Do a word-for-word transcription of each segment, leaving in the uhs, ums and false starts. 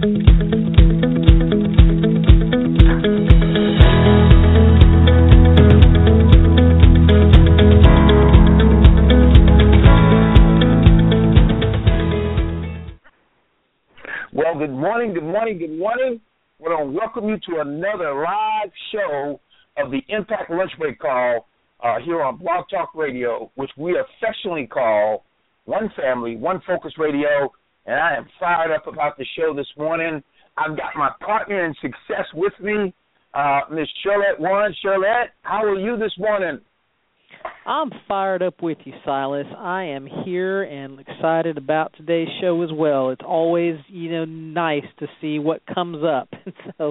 Well, good morning, good morning, good morning. I want to welcome you to another live show of the Impact Lunch Break Call uh, here on Blog Talk Radio, which we affectionately call One Family, One Focus Radio, and I am fired up about the show this morning. I've got my partner in success with me, uh, Miss Shirlette Warren. Shirlette, how are you this morning? I'm fired up with you, Silas. I am here and excited about today's show as well. It's always, you know, nice to see what comes up. So,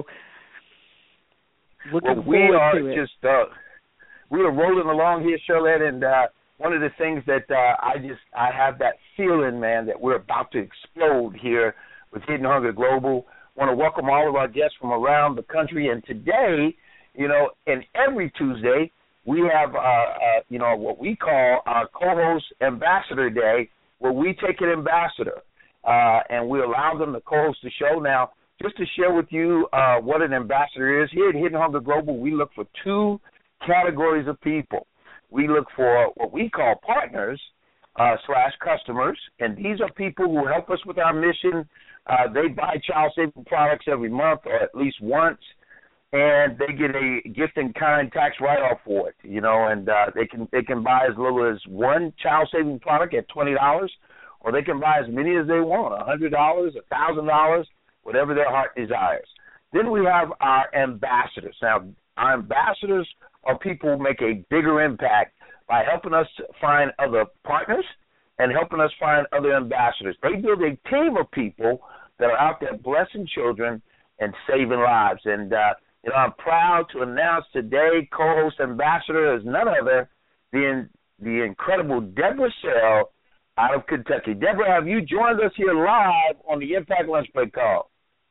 looking well, we forward are to it. just uh, we are rolling along here, Shirlette, and uh, one of the things that uh, I just I have that feeling, man, that we're about to explode here with Hidden Hunger Global. I want to welcome all of our guests from around the country, and today, you know, and every Tuesday, we have, uh, uh, you know, what we call our co-host Ambassador Day, where we take an ambassador uh, and we allow them to co-host the show. Now, just to share with you uh, what an ambassador is, here at Hidden Hunger Global, we look for two categories of people. We look for what we call partners uh, slash customers, and these are people who help us with our mission. Uh, they buy child-saving products every month or at least once, and they get a gift-in-kind tax write-off for it, you know, and uh, they can they can buy as little as one child-saving product at twenty dollars, or they can buy as many as they want, one hundred dollars, one thousand dollars, whatever their heart desires. Then we have our ambassadors. Now, our ambassadors are people who make a bigger impact by helping us find other partners and helping us find other ambassadors. They build a team of people that are out there blessing children and saving lives. And, uh, you know, I'm proud to announce today co-host ambassador is none other than the incredible Deborah Sell out of Kentucky. Deborah, have you joined us here live on the Impact Lunch Break Call?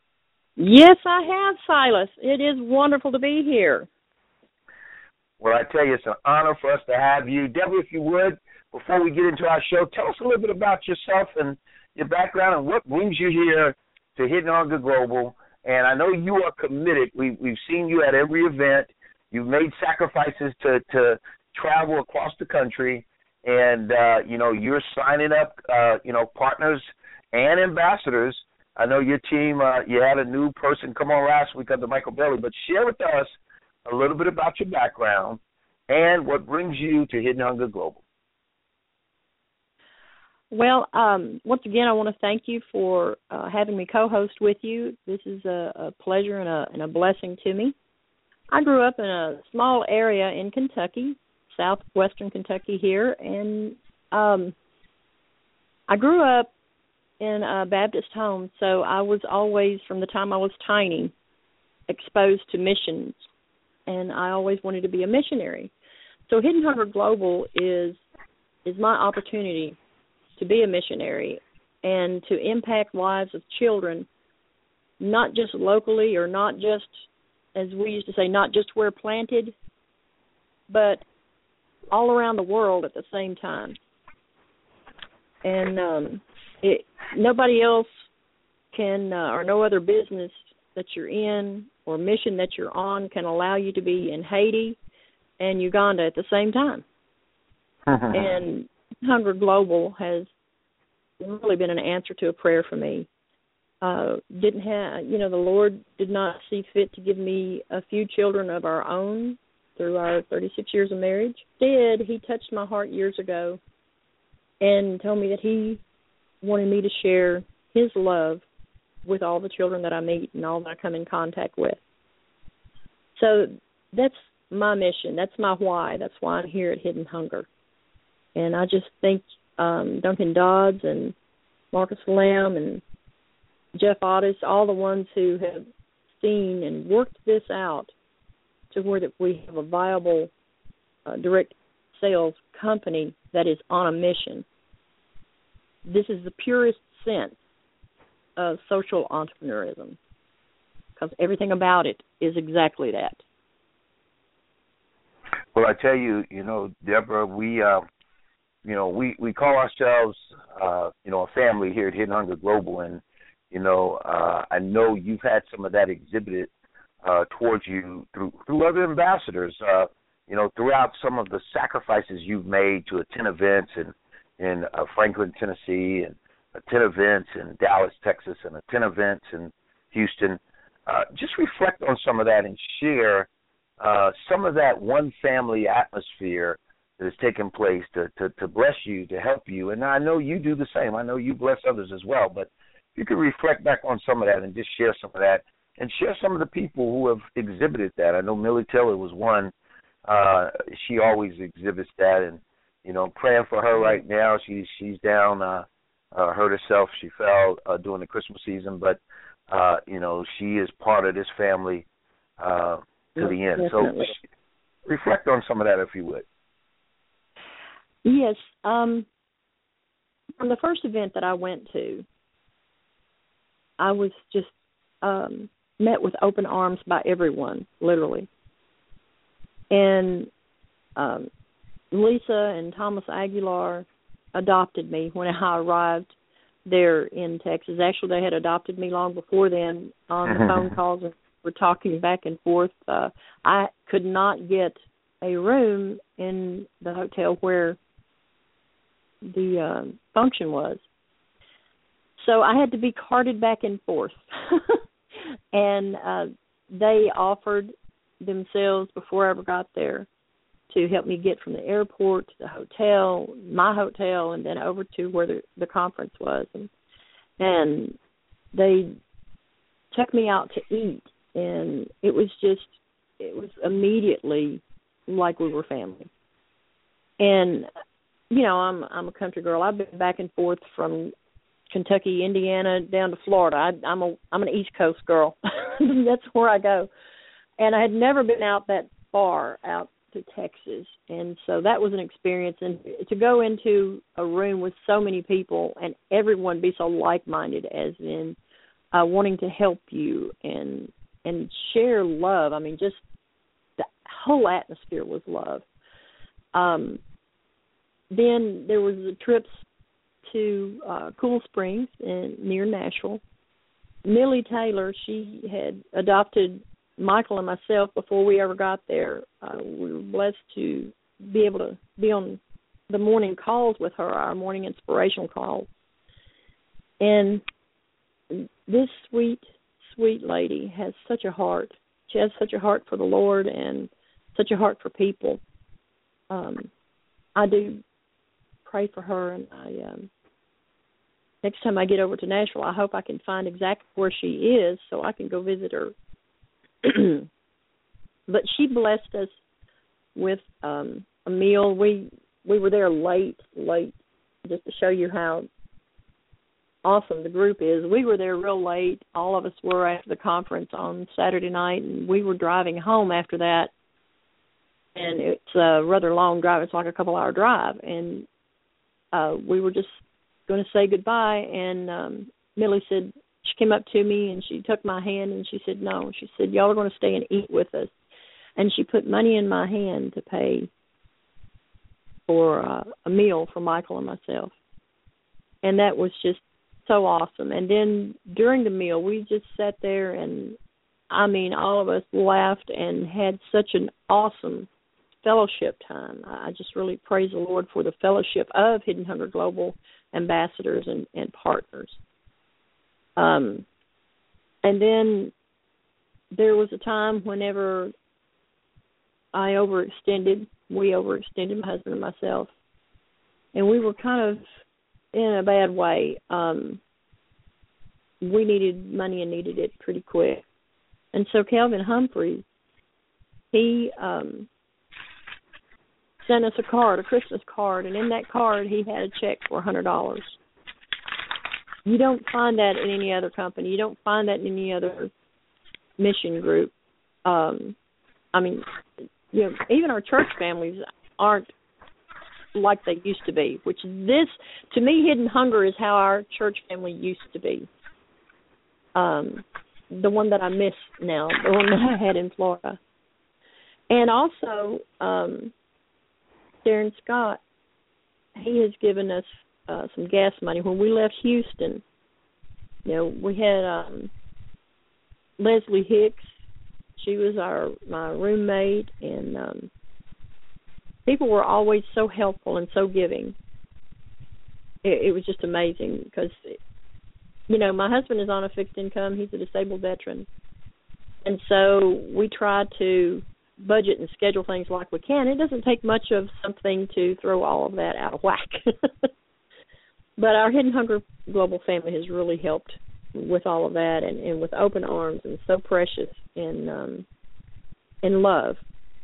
Yes, I have, Silas. It is wonderful to be here. Well, I tell you, it's an honor for us to have you. Deborah, if you would, before we get into our show, tell us a little bit about yourself and your background and what brings you here to Hidden Hunger Global. And I know you are committed. We, we've seen you at every event. You've made sacrifices to, to travel across the country. And, uh, you know, you're signing up, uh, you know, partners and ambassadors. I know your team, uh, you had a new person come on last week under Michael Bailey. But share with us a little bit about your background and what brings you to Hidden Hunger Global. Well, um, once again, I want to thank you for uh, having me co-host with you. This is a, a pleasure and a, and a blessing to me. I grew up in a small area in Kentucky, southwestern Kentucky here, and um, I grew up in a Baptist home, so I was always, from the time I was tiny, exposed to missions, and I always wanted to be a missionary. So Hidden Hunger Global is is my opportunity to be a missionary and to impact lives of children, not just locally or not just, as we used to say, not just where planted, but all around the world at the same time. And um, it, nobody else can, uh, or no other business that you're in or mission that you're on can allow you to be in Haiti and Uganda at the same time. And Hunger Global has really been an answer to a prayer for me. Uh, didn't have, you know, the Lord did not see fit to give me a few children of our own through our thirty-six years of marriage. Instead, He touched my heart years ago and told me that He wanted me to share His love with all the children that I meet and all that I come in contact with. So that's my mission. That's my why. That's why I'm here at Hidden Hunger. And I just think um, Duncan Dodds and Marcus Lamb and Jeff Otis, all the ones who have seen and worked this out to where that we have a viable uh, direct sales company that is on a mission. This is the purest sense of social entrepreneurism, because everything about it is exactly that. Well, I tell you, you know, Deborah, we, uh, you know, we, we call ourselves, uh, you know, a family here at Hidden Hunger Global, and, You know, uh, I know you've had some of that exhibited uh, towards you through through other ambassadors. Uh, you know, throughout some of the sacrifices you've made to attend events in in uh, Franklin, Tennessee, and attend events in Dallas, Texas, and attend events in Houston. Uh, just reflect on some of that and share uh, some of that one family atmosphere that has taken place to, to, to bless you, to help you. And I know you do the same. I know you bless others as well. But if you could reflect back on some of that and just share some of that and share some of the people who have exhibited that. I know Millie Taylor was one. Uh, she always exhibits that. And, you know, praying for her right now. She's, she's down, uh, uh, hurt herself. She fell uh, during the Christmas season. But, uh, you know, she is part of this family uh, to yes, the end. Definitely. So reflect on some of that if you would. Yes. Um, from the first event that I went to, I was just um, met with open arms by everyone, literally. And um, Lisa and Thomas Aguilar adopted me when I arrived there in Texas. Actually, they had adopted me long before then on the phone calls, and we're talking back and forth. Uh, I could not get a room in the hotel where the uh, function was. So I had to be carted back and forth. and uh, they offered themselves before I ever got there to help me get from the airport to the hotel, my hotel, and then over to where the, the conference was. And, and they took me out to eat, and it was just, it was immediately like we were family. And you know, I'm I'm a country girl. I've been back and forth from Kentucky, Indiana, down to Florida. I, I'm a I'm an East Coast girl. That's where I go. And I had never been out that far, out to Texas, and so that was an experience. And to go into a room with so many people and everyone be so like-minded, as in uh, wanting to help you and and share love. I mean, just the whole atmosphere was love. Um. Then there was the trips to uh, Cool Springs in, near Nashville. Millie Taylor, she had adopted Michael and myself before we ever got there. Uh, we were blessed to be able to be on the morning calls with her, our morning inspirational calls. And this sweet, sweet lady has such a heart. She has such a heart for the Lord and such a heart for people. Um, I do pray for her, and I um, next time I get over to Nashville, I hope I can find exactly where she is so I can go visit her. But she blessed us with um, a meal. We we were there late, late, just to show you how awesome the group is. We were there real late. All of us were after the conference on Saturday night, and we were driving home after that. And it's a rather long drive. It's like a couple-hour drive, and Uh, we were just going to say goodbye, and um, Millie said, she came up to me and she took my hand and she said, no. She said, y'all are going to stay and eat with us. And she put money in my hand to pay for uh, a meal for Michael and myself. And that was just so awesome. And then during the meal, we just sat there and, I mean, all of us laughed and had such an awesome fellowship time. I just really praise the Lord for the fellowship of Hidden Hunger Global ambassadors and, and partners. Um, and then there was a time whenever I overextended, we overextended, my husband and myself, and we were kind of in a bad way. Um, we needed money and needed it pretty quick. And so Calvin Humphrey, he um, sent us a card, a Christmas card, and in that card he had a check for one hundred dollars. You don't find that in any other company. You don't find that in any other mission group. Um, I mean, you know, even our church families aren't like they used to be, which this, to me, Hidden Hunger is how our church family used to be. Um, the one that I miss now, the one that I had in Florida. And also, um, Darren Scott, he has given us uh, some gas money. When we left Houston, you know, we had um, Leslie Hicks. She was our my roommate, and um, people were always so helpful and so giving. It, it was just amazing because, you know, my husband is on a fixed income. He's a disabled veteran. And so we try to budget and schedule things like we can. It doesn't take much of something to throw all of that out of whack. But our Hidden Hunger Global family has really helped with all of that, and, and with open arms, and so precious in um, in love.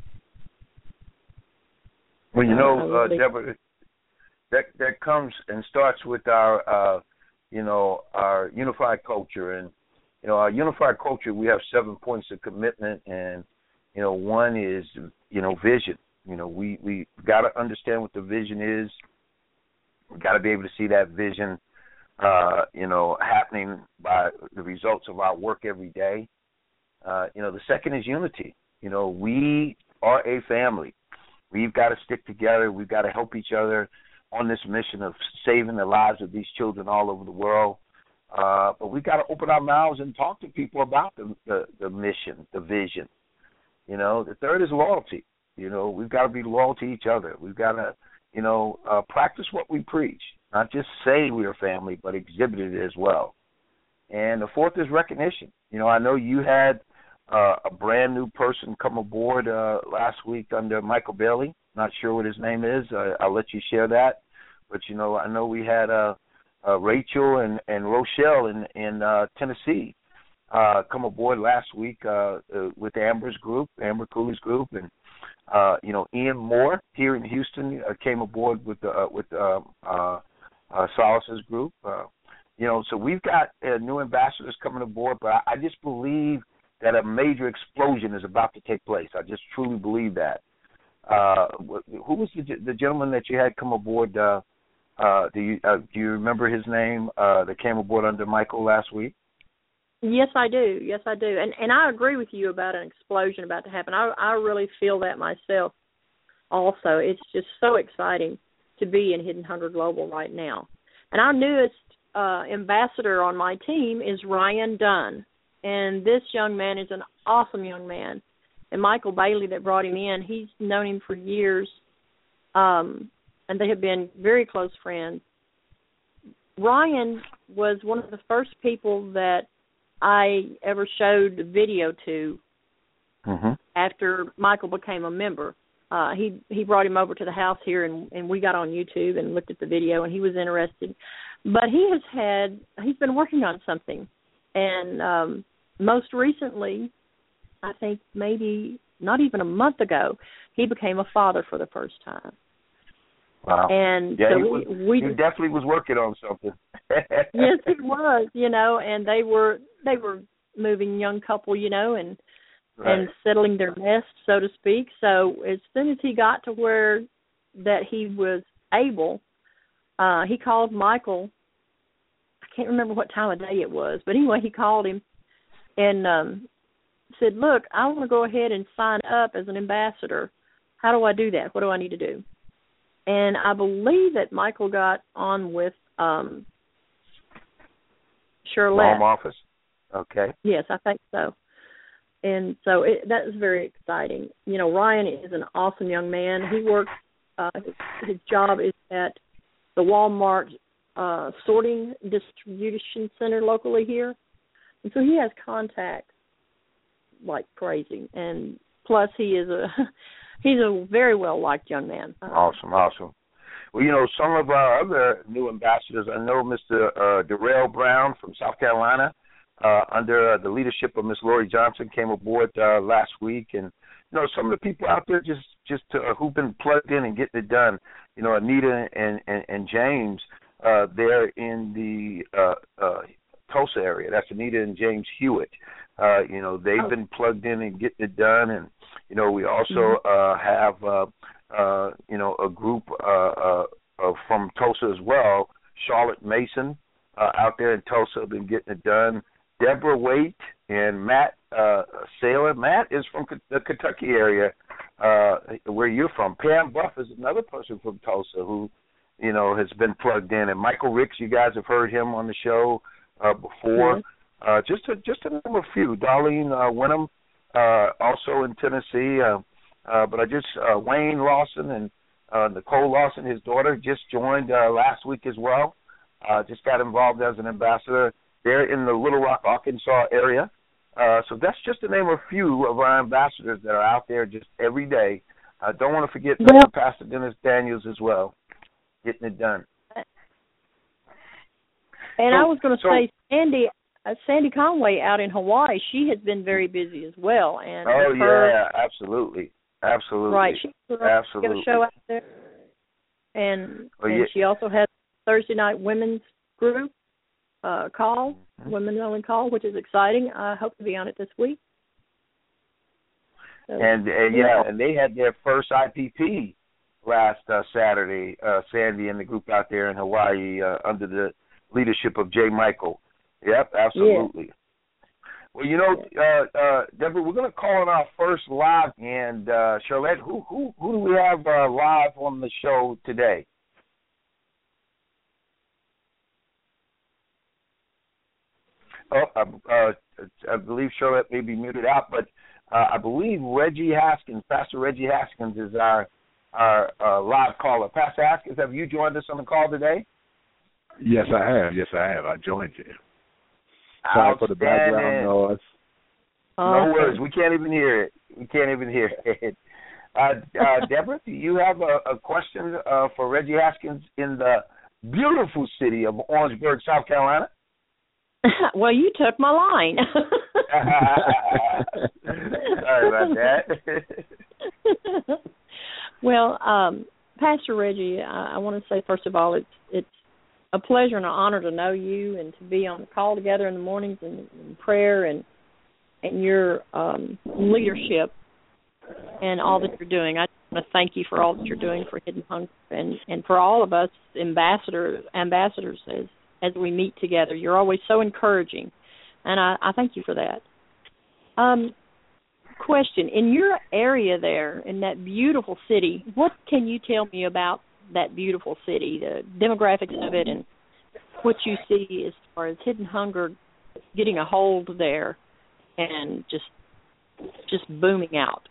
Well, you know, uh, really, Deborah, that that comes and starts with our, uh, you know, our unified culture. And, you know, our unified culture, we have seven points of commitment, and, you know, one is, you know, vision. You know, we, we got to understand what the vision is. We got to be able to see that vision, uh, you know, happening by the results of our work every day. Uh, you know, the second is unity. You know, we are a family. We've got to stick together. We've got to help each other on this mission of saving the lives of these children all over the world. Uh, but we've got to open our mouths and talk to people about the, the, the mission, the vision. You know, the third is loyalty. You know, we've got to be loyal to each other. We've got to, you know, uh, practice what we preach, not just say we're family, but exhibit it as well. And the fourth is recognition. You know, I know you had uh, a brand new person come aboard uh, last week under Michael Bailey. Not sure what his name is. Uh, I'll let you share that. But, you know, I know we had uh, uh, Rachel and, and Rochelle in, in uh, Tennessee uh, come aboard last week uh, uh, with Amber's group, Amber Cooley's group, and Uh, you know, Ian Moore here in Houston uh, came aboard with uh, with uh, uh, uh, Solace's group. Uh, you know, so we've got uh, new ambassadors coming aboard, but I, I just believe that a major explosion is about to take place. I just truly believe that. Uh, who was the, the gentleman that you had come aboard? Uh, uh, do you uh, do you remember his name uh, that came aboard under Michael last week? Yes, I do. Yes, I do. And and I agree with you about an explosion about to happen. I I really feel that myself also. It's just so exciting to be in Hidden Hunger Global right now. And our newest uh, ambassador on my team is Ryan Dunn. And this young man is an awesome young man. And Michael Bailey that brought him in, he's known him for years. Um, and they have been very close friends. Ryan was one of the first people that I ever showed video to mm-hmm. after Michael became a member. Uh, he he brought him over to the house here, and, and we got on YouTube and looked at the video, and he was interested. But he has had, he's been working on something. And um, most recently, I think maybe not even a month ago, he became a father for the first time. Wow. And yeah, so he, we, was, we he definitely was working on something. Yes, he was, you know, and they were they were moving young couple, you know, and right. and settling their nest, so to speak. So as soon as he got to where that he was able, uh, he called Michael. I can't remember what time of day it was, but anyway, he called him and um, said, "Look, I want to go ahead and sign up as an ambassador. How do I do that? What do I need to do?" And I believe that Michael got on with um, Shirlette. Home office? Okay. Yes, I think so. And so it, that is very exciting. You know, Ryan is an awesome young man. He works, uh, his, his job is at the Walmart uh, sorting distribution center locally here. And so he has contacts like crazy. And plus he is a... He's a very well-liked young man. Awesome, awesome. Well, you know, some of our other new ambassadors, I know Mister Uh, Darrell Brown from South Carolina, uh, under uh, the leadership of Miss Lori Johnson, came aboard uh, last week. And, you know, some of the people out there just, just uh, who've been plugged in and getting it done, you know, Anita and, and, and James, uh, they're in the uh, uh, Tulsa area. That's Anita and James Hewitt. Uh, you know, they've been plugged in and getting it done. And, you know, we also uh, have, uh, uh, you know, a group uh, uh, uh, from Tulsa as well, Charlotte Mason uh, out there in Tulsa, been getting it done. Deborah Waite and Matt uh, Saylor. Matt is from the Kentucky area uh, where you're from. Pam Buff is another person from Tulsa who, you know, has been plugged in. And Michael Ricks, you guys have heard him on the show. uh, before. Mm-hmm. Uh, just to just to name a few. Darlene uh, Wenham, uh, also in Tennessee. Uh, uh, but I just uh, Wayne Lawson and uh, Nicole Lawson, his daughter, just joined uh, last week as well. Uh, just got involved as an ambassador. They're in the Little Rock, Arkansas area. Uh, so that's just to name a few of our ambassadors that are out there just every day. I don't want to forget well, Pastor Dennis Daniels as well, getting it done. And so, I was going to so, say, Sandy uh, Sandy Conway out in Hawaii, she has been very busy as well. And oh, her, yeah, absolutely. Absolutely. Right. She's absolutely. got a show out there. And, oh, and yeah. she also has a Thursday night women's group uh, call, mm-hmm. women's only call, which is exciting. I hope to be on it this week. So, and, and yeah, and they had their first I P P last uh, Saturday, uh, Sandy and the group out there in Hawaii uh, under the leadership of Jay Michael. Yep, absolutely. Yeah. Well, you know, uh, uh, Deborah, we're going to call on our first live, and uh, Charlotte, who who who do we have uh, live on the show today? Oh, uh, uh, I believe Charlotte may be muted out, but uh, I believe Reggie Haskins, Pastor Reggie Haskins, is our our uh, live caller. Pastor Haskins, have you joined us on the call today? Yes, I have. Yes, I have. I joined you. Sorry for the background noise. No worries. We can't even hear it. We can't even hear it. Uh, uh, Deborah, do you have a, a question uh, for Reggie Haskins in the beautiful city of Orangeburg, South Carolina? Well, you took my line. Sorry about that. Well, um, Pastor Reggie, I, I want to say, first of all, it's it's a pleasure and an honor to know you and to be on the call together in the mornings and, and prayer and and your um, leadership and all that you're doing. I want to thank you for all that you're doing for Hidden Hunger and, and for all of us ambassadors ambassadors as as we meet together. You're always so encouraging, and I, I thank you for that. Um, question, in your area there, in that beautiful city, what can you tell me about that beautiful city, the demographics of it, and what you see as far as Hidden Hunger getting a hold there and just just booming out?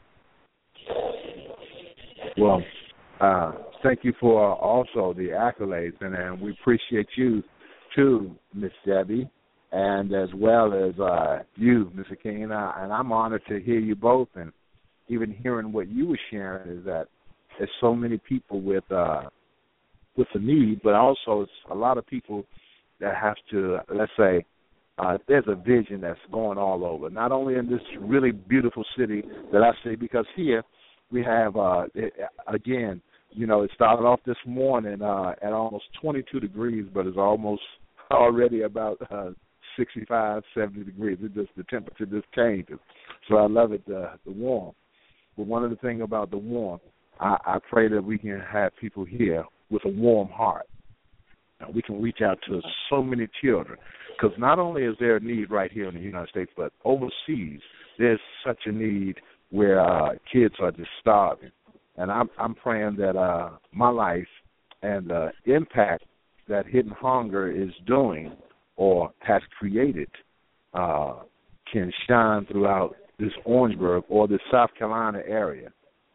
Well, uh, thank you for also the accolades, and, and we appreciate you too, Miss Debbie, and as well as uh, you, Mister King, and, I, and I'm honored to hear you both, and even hearing what you were sharing is that there's so many people with uh, with the need, but also it's a lot of people that have to, let's say, uh, there's a vision that's going all over, not only in this really beautiful city that I see, because here we have, uh, it, again, you know, it started off this morning uh, at almost twenty-two degrees, but it's almost already about uh, sixty-five, seventy degrees. It just, the temperature just changes. So I love it, uh, the warm. But one of the things about the warm, I, I pray that we can have people here with a warm heart. Now, we can reach out to so many children, because not only is there a need right here in the United States, but overseas, there's such a need where uh, kids are just starving. And I'm, I'm praying that uh, my life and the impact that Hidden Hunger is doing or has created uh, can shine throughout this Orangeburg or the South Carolina area.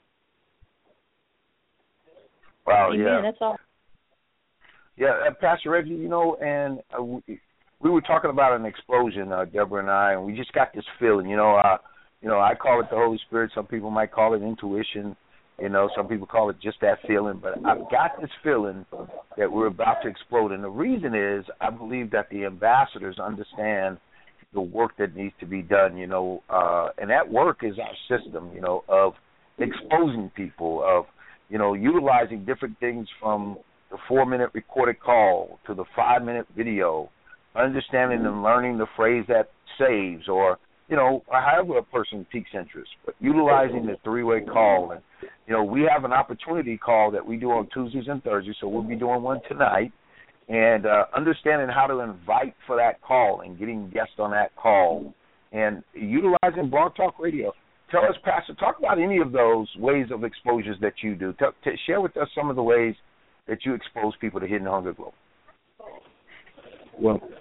Wow, Amen. yeah. That's all. Yeah, uh, Pastor Reggie, you know, and uh, we, we were talking about an explosion, uh, Deborah and I, and we just got this feeling, you know, uh, you know, I call it the Holy Spirit. Some people might call it intuition. You know, some people call it just that feeling. But I've got this feeling that we're about to explode. And the reason is I believe that the ambassadors understand the work that needs to be done, you know, uh, and that work is our system, you know, of exposing people, of, you know, utilizing different things from the four-minute recorded call to the five-minute video, understanding and learning the phrase that saves, or, you know, however a person piques interest, but utilizing the three-way call. And, you know, we have an opportunity call that we do on Tuesdays and Thursdays, so we'll be doing one tonight, and uh, understanding how to invite for that call and getting guests on that call and utilizing Blog Talk Radio. Tell us, Pastor, talk about any of those ways of exposures that you do. Tell, t- share with us some of the ways that you expose people to Hidden Hunger Global. Well,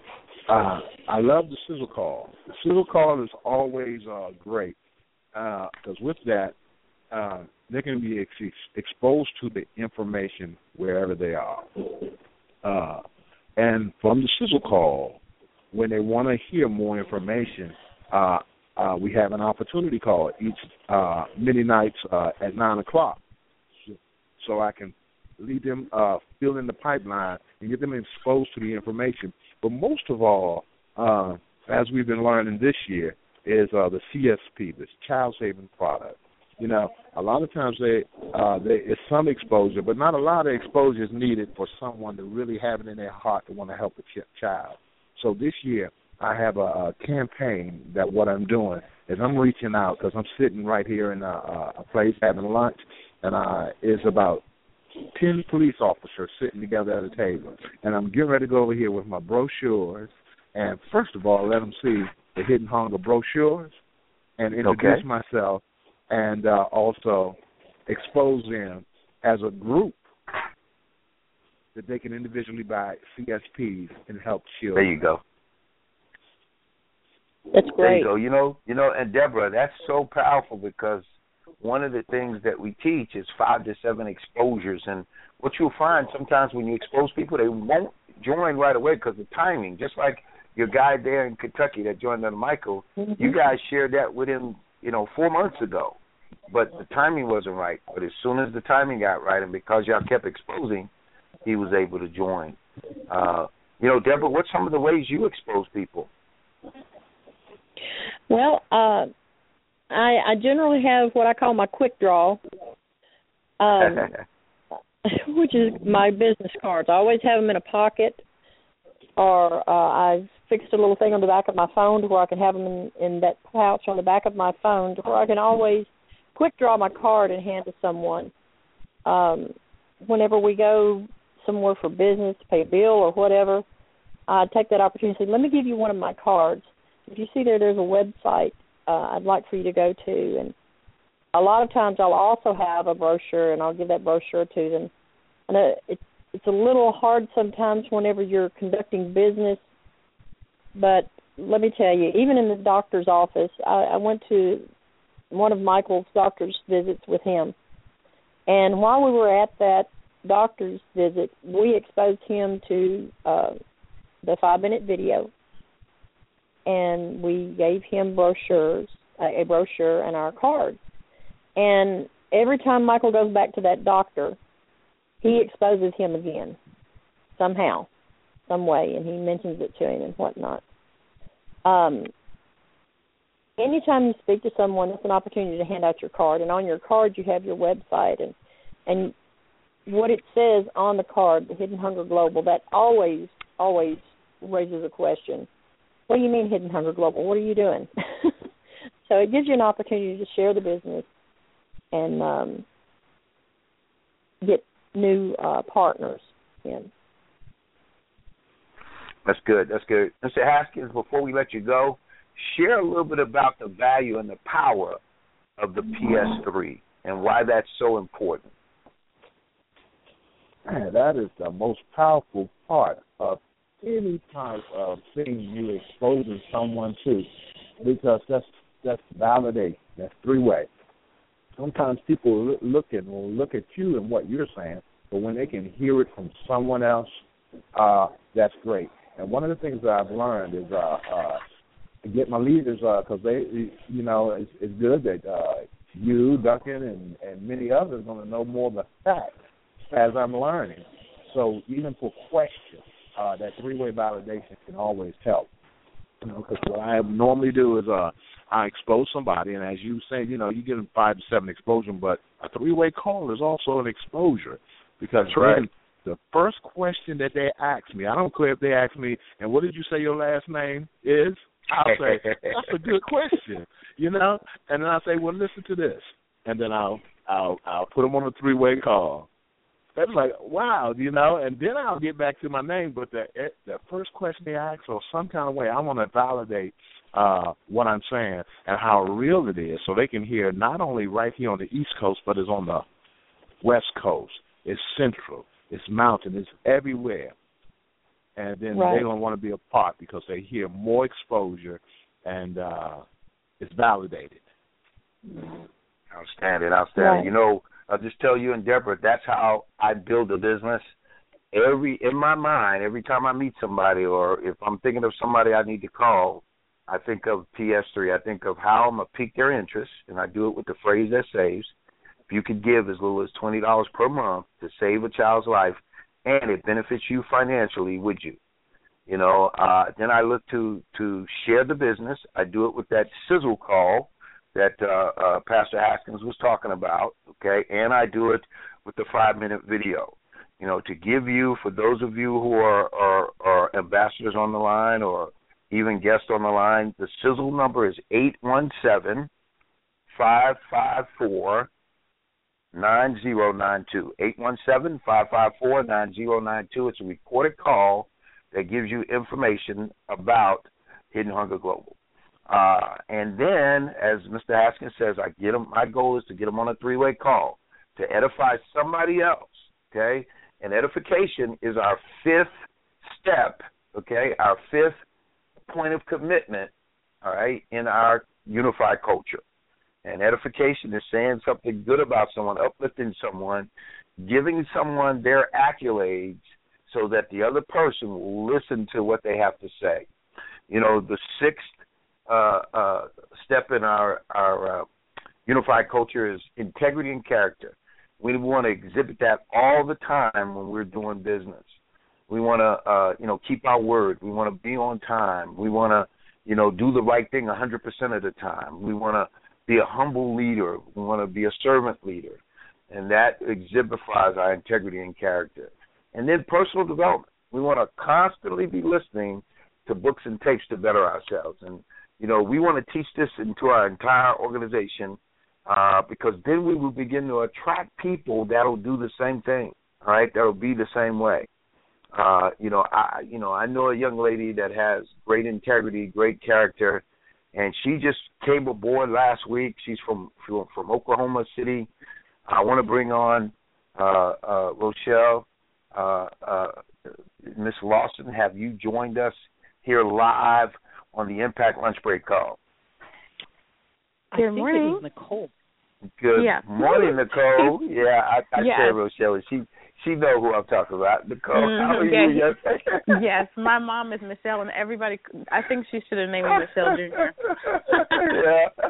Uh, I love the sizzle call. The sizzle call is always uh, great because uh, with that, uh, they can be ex- exposed to the information wherever they are. Uh, and from the sizzle call, when they want to hear more information, uh, uh, we have an opportunity call each uh, many nights uh, at nine o'clock, so I can lead them, uh, fill in the pipeline, and get them exposed to the information. But most of all, uh, as we've been learning this year, is uh, the C S P, this child saving product. You know, a lot of times they, uh, they, it's some exposure, but not a lot of exposure is needed for someone to really have it in their heart to want to help a ch- child. So this year, I have a, a campaign that what I'm doing is I'm reaching out because I'm sitting right here in a, a place having lunch, and uh, it's about ten police officers sitting together at a table, and I'm getting ready to go over here with my brochures, and first of all, let them see the Hidden Hunger brochures and introduce okay. myself, and uh, also expose them as a group that they can individually buy C S Ps and help children. There you go. That's great. There you go. You know, you know, and Deborah, that's so powerful because one of the things that we teach is five to seven exposures, and what you'll find sometimes when you expose people, they won't join right away because of timing. Just like your guy there in Kentucky that joined under Michael, mm-hmm. you guys shared that with him, you know, four months ago, but the timing wasn't right. But as soon as the timing got right, and because y'all kept exposing, he was able to join. Uh, you know, Deborah, what's some of the ways you expose people? Well, uh, I, I generally have what I call my quick draw, um, which is my business cards. I always have them in a pocket, or uh, I've fixed a little thing on the back of my phone to where I can have them in, in that pouch on the back of my phone to where I can always quick draw my card and hand to someone. Um, whenever we go somewhere for business, to pay a bill or whatever, I take that opportunity and say, let me give you one of my cards. If you see there, there's a website uh, I'd like for you to go to. And a lot of times I'll also have a brochure, and I'll give that brochure to them. And uh, it's, it's a little hard sometimes whenever you're conducting business, but let me tell you, even in the doctor's office, I, I went to one of Michael's doctor's visits with him. And while we were at that doctor's visit, we exposed him to uh, the five-minute video, and we gave him brochures, uh, a brochure and our cards. And every time Michael goes back to that doctor, he exposes him again, somehow, some way, and he mentions it to him and whatnot. Um, anytime you speak to someone, it's an opportunity to hand out your card, and on your card you have your website, and and what it says on the card, the Hidden Hunger Global, that always, always raises a question. What do you mean Hidden Hunger Global? What are you doing? So it gives you an opportunity to share the business and um, get new uh, partners in. That's good. That's good. Mister Haskins, before we let you go, share a little bit about the value and the power of the P S three and why that's so important. Man, that is the most powerful part of any type of thing you exposing someone to, because that's that's validation. That's three-way. Sometimes people look at will look at you and what you're saying, but when they can hear it from someone else, uh, that's great. And one of the things that I've learned is uh, uh, to get my leaders, because uh, they, you know, it's, it's good that uh, you, Duncan, and, and many others are going to know more of the facts as I'm learning. So even for questions, uh, that three-way validation can always help. You know, because what I normally do is uh, I expose somebody, and as you say, you know, you get them five to seven exposure, but a three-way call is also an exposure, because right. then the first question that they ask me, I don't care if they ask me, and what did you say your last name is? I'll say, that's a good question, you know? And then I'll say, well, listen to this. And then I'll I'll I'll put them on a three-way call. That's like, wow, you know, and then I'll get back to my name. But the the first question they ask, or some kind of way, I want to validate uh, what I'm saying and how real it is, so they can hear not only right here on the East Coast, but it's on the West Coast. It's central. It's mountain. It's everywhere. and then Right. they're going to want to be a part because they hear more exposure, and uh, it's validated. Outstanding, outstanding. Right. You know, I'll just tell you and Deborah, that's how I build a business. Every in my mind, every time I meet somebody, or if I'm thinking of somebody I need to call, I think of P S three. I think of how I'm going to pique their interest, and I do it with the phrase that saves. If you could give as little as twenty dollars per month to save a child's life, and it benefits you financially, would you? You know, uh, then I look to, to share the business. I do it with that sizzle call that uh, uh, Pastor Haskins was talking about, okay, and I do it with the five-minute video. You know, to give you, for those of you who are, are, are ambassadors on the line or even guests on the line, the sizzle number is eight one seven, five five four, nine zero nine two. eight one seven, five five four, nine zero nine two. It's a recorded call that gives you information about Hidden Hunger Global. Uh, and then, as Mister Haskins says, I get them. My goal is to get them on a three-way call to edify somebody else, okay? And edification is our fifth step, okay, our fifth point of commitment, all right, in our unified culture. And edification is saying something good about someone, uplifting someone, giving someone their accolades so that the other person will listen to what they have to say. You know, the sixth uh, uh, step in our, our uh, unified culture is integrity and character. We want to exhibit that all the time when we're doing business. We want to, uh, you know, keep our word. We want to be on time. We want to, you know, do the right thing one hundred percent of the time. We want to be a humble leader. We want to be a servant leader. And that exemplifies our integrity and character. And then personal development. We want to constantly be listening to books and tapes to better ourselves. And, you know, we want to teach this into our entire organization uh, because then we will begin to attract people that will do the same thing, all right, that will be the same way. Uh, you know, I you know, I know a young lady that has great integrity, great character, and she just came aboard last week. She's from from, from Oklahoma City. I want to bring on uh, uh, Rochelle. Uh, uh, Miss Lawson, have you joined us here live on the Impact Lunch Break call? Good I think morning. It was Nicole. Good yeah. morning, Nicole. Yeah, I, I yes. said Rochelle. She she know who I'm talking about. Nicole, Mm-hmm. how are yeah. you? Yes. yes, my mom is Michelle, and everybody, I think she should have named me Michelle Junior yeah.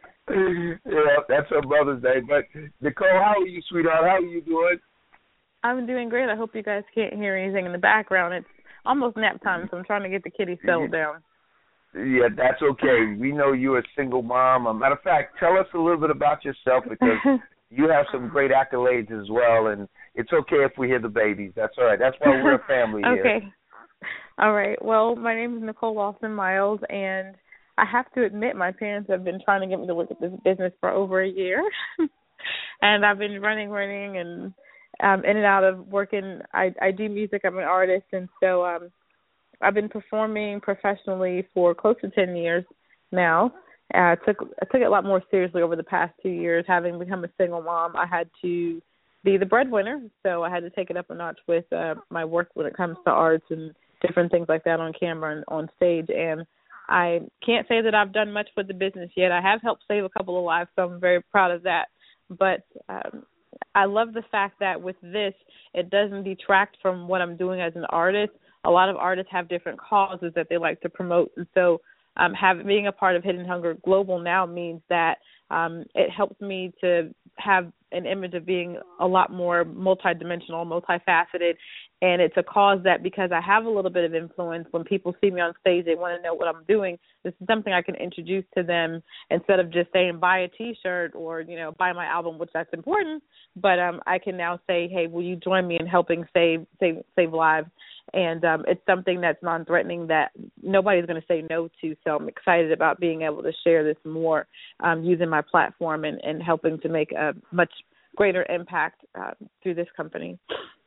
Yeah, that's her mother's name. But, Nicole, how are you, sweetheart? How are you doing? I'm doing great. I hope you guys can't hear anything in the background. It's almost nap time, so I'm trying to get the kitty settled down. Yeah, that's okay. We know you're a single mom. Um, matter of fact, tell us a little bit about yourself because you have some great accolades as well, and it's okay if we hear the babies. That's all right. That's why we're a family here. Okay. All right. Well, my name is Nicole Lawson Miles, and I have to admit my parents have been trying to get me to work at this business for over a year. And I've been running, running, and um, in and out of working. I, I do music. I'm an artist, and so um, I've been performing professionally for close to ten years now. Uh, I took I took it a lot more seriously over the past two years. Having become a single mom, I had to be the breadwinner, so I had to take it up a notch with uh, my work when it comes to arts and different things like that on camera and on stage. And I can't say that I've done much for the business yet. I have helped save a couple of lives, so I'm very proud of that. But um, I love the fact that with this, it doesn't detract from what I'm doing as an artist. A lot of artists have different causes that they like to promote, and so um, having being a part of Hidden Hunger Global now means that um, it helps me to have an image of being a lot more multidimensional, multifaceted, and it's a cause that because I have a little bit of influence, when people see me on stage, they want to know what I'm doing. This is something I can introduce to them instead of just saying buy a T-shirt or, you know, buy my album, which that's important, but um, I can now say, hey, will you join me in helping save save save lives? And um, it's something that's non-threatening that nobody's going to say no to, so I'm excited about being able to share this more um, using my platform and, and helping to make a much greater impact uh, through this company.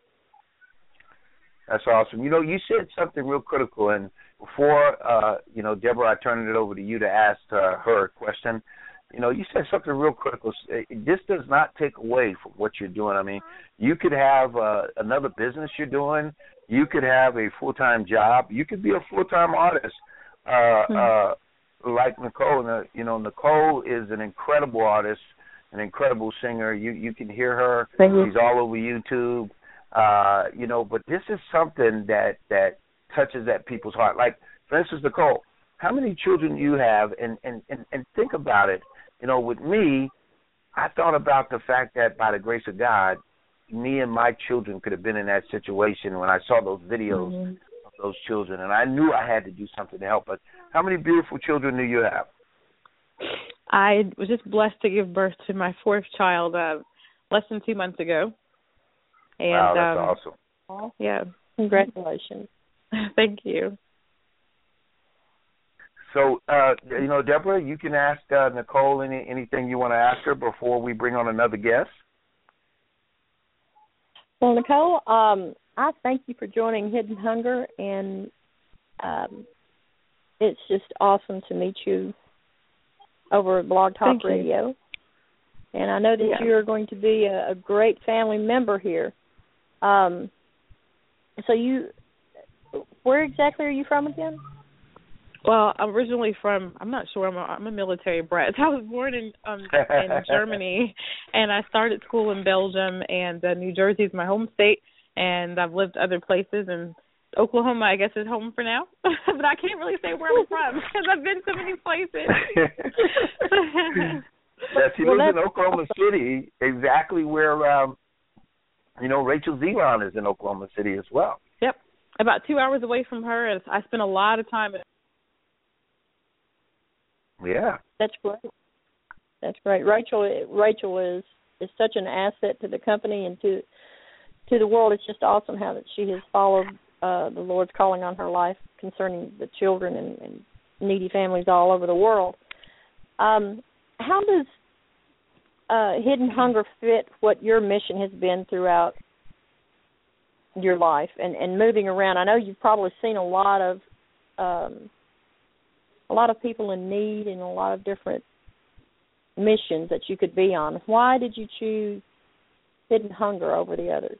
That's awesome. You know, you said something real critical, and before, uh, you know, Deborah, I turned it over to you to ask uh, her a question. You know, you said something real critical. This does not take away from what you're doing. I mean, you could have uh, another business you're doing. you could have a full-time job. You could be a full-time artist, uh, mm-hmm. uh, like Nicole. And, uh, you know, Nicole is an incredible artist, an incredible singer. You you can hear her. Thank you. She's all over YouTube. Uh, you know, but this is something that that touches at people's heart. Like, for instance, Nicole, how many children you have, and, and, and, and think about it. You know, with me, I thought about the fact that by the grace of God, me and my children could have been in that situation when I saw those videos mm-hmm. of those children, and I knew I had to do something to help us. How many beautiful children do you have? I was just blessed to give birth to my fourth child uh, less than two months ago. And, wow, that's um, awesome. Yeah. Congratulations. Thank you. So, uh, you know, Deborah, you can ask uh, Nicole any, anything you want to ask her before we bring on another guest. Well, Nicole, um, I thank you for joining Hidden Hunger, and um, it's just awesome to meet you over at Blog Talk thank Radio. You. And I know that yeah. you're going to be a, a great family member here. Um, so you, where exactly are you from again? Well, I'm originally from, I'm not sure, I'm a, I'm a military brat. I was born in um, in Germany, and I started school in Belgium, and uh, New Jersey is my home state, and I've lived other places, and Oklahoma, I guess, is home for now. But I can't really say where I'm from because I've been so many places. Yeah, she well, lives in Oklahoma City, exactly where, um, you know, Rachel Zelon is in Oklahoma City as well. Yep, about two hours away from her, and I spent a lot of time at Yeah, that's great. That's great. Rachel, Rachel is is such an asset to the company and to to the world. It's just awesome how that she has followed uh, the Lord's calling on her life concerning the children and, and needy families all over the world. Um, how does uh, Hidden Hunger fit what your mission has been throughout your life and, and moving around? I know you've probably seen a lot of um, a lot of people in need and a lot of different missions that you could be on. Why did you choose Hidden Hunger over the others?